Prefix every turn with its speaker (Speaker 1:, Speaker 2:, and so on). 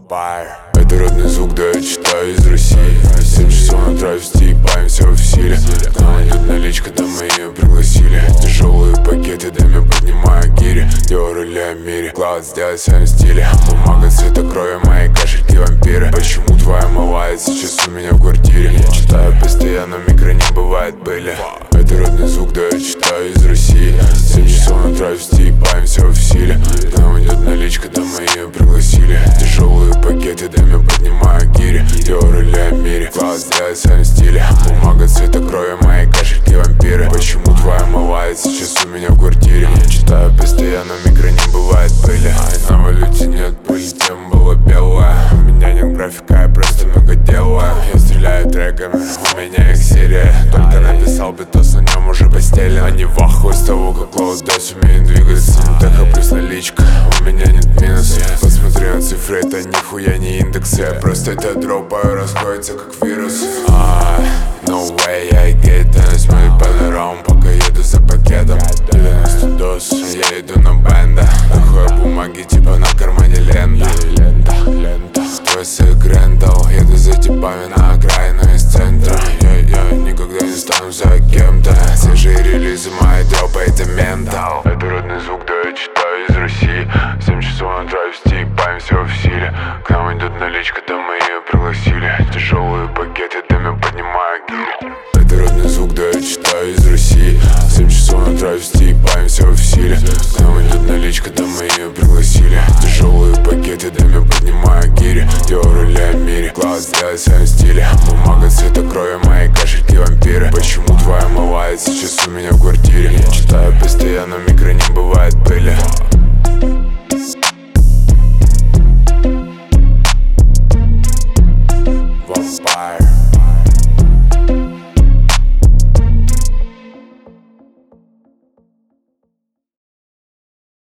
Speaker 1: Vampire. Это родной звук, да я читаю из России. 7 часов на травести, ебаемся в силе. К нам идет наличка, да мы ее пригласили. Тяжелые пакеты, дыми поднимаю гири. Диор или Амири, клауд сделай в своем стиле. Бумага цвета крови, мои кошельки вампиры. Почему твоя малая сейчас у меня в квартире? Читаю постоянно, в микро не бывает пыли. Это родной звук, да я читаю из России. 7 часов на травести, ебаемся в силе. К нам идет наличка, да мы ее пригласили. Тяжелые пакеты, дыми поднимаю гири. Диор или Амири, клауд сделай в своем стиле. Бумага цвета крови, мои кошельки вампиры. Почему твоя малая сейчас у меня в квартире? Читаю постоянно, в микро не бывает пыли. На валюте нет пыли, тема была белая. У меня нет графика, я просто много делаю. Я стреляю треками, у меня их серия. Только написал битос, на нем уже постелен. Они в ахуе с того, как Лоудес умеет двигаться. Теха плюс наличка, у меня нет минуса. Посмотри на цифры, это нихуя не индексы. Я просто это дропаю, расходится как вирус. No way, I get it. Мой панорам, пока еду за пакетом. 90 доз, я иду на бенда. Нахуя бумаги, типа на кармане лента. Твой секрентал, еду за типами на окраину из центра. Я никогда не стану за кем-то. Свежие релизы, мои дропы, это ментал. Это родной звук, да я читаю из России. 7 часов на травести, ебаемся в силе. К нам идет наличка, да мы ее пригласили. Тяжелые пакеты, дыми поднимаю гири. Это родной звук, да я читаю из России. 7 часов на травести, ебаемся в силе. К нам идет наличка, да мы ее пригласили. Тяжелые пакеты, дыми поднимаю гири. Диор или Амири, клауд сделай в своем стиле. Бумага цвета крови, мои кошельки вампиры. Почему твоя малая сейчас у меня в квартире? Читаю постоянно, в микро не бывает пыли.